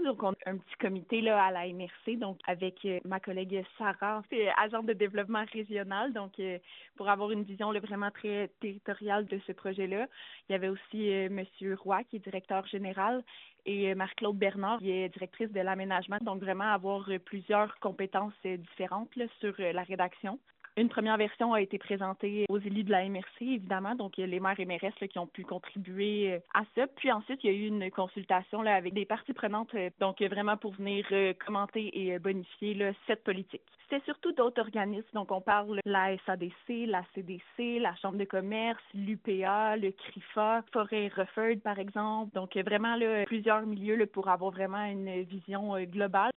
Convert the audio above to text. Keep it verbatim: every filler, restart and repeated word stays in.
Donc, on a un petit comité là, à la M R C, donc avec euh, ma collègue Sarah, c'est agente de développement régional, donc euh, pour avoir une vision là, vraiment très territoriale de ce projet-là. Il y avait aussi euh, Monsieur Roy, qui est directeur général, et euh, Marie-Claude Bernard, qui est directrice de l'aménagement. Donc, vraiment avoir euh, plusieurs compétences euh, différentes là, sur euh, la rédaction. Une première version a été présentée aux élus de la M R C, évidemment, donc les maires et mairesses là, qui ont pu contribuer euh, à ça. Puis ensuite, il y a eu une consultation là, avec des parties prenantes, euh, donc euh, vraiment pour venir euh, commenter et euh, bonifier là, cette politique. C'était surtout d'autres organismes, donc on parle de la S A D C, la C D C, la Chambre de commerce, l'U P A, le CRIFA, Forêt Rufford, par exemple. Donc euh, vraiment là, plusieurs milieux là, pour avoir vraiment une vision euh, globale.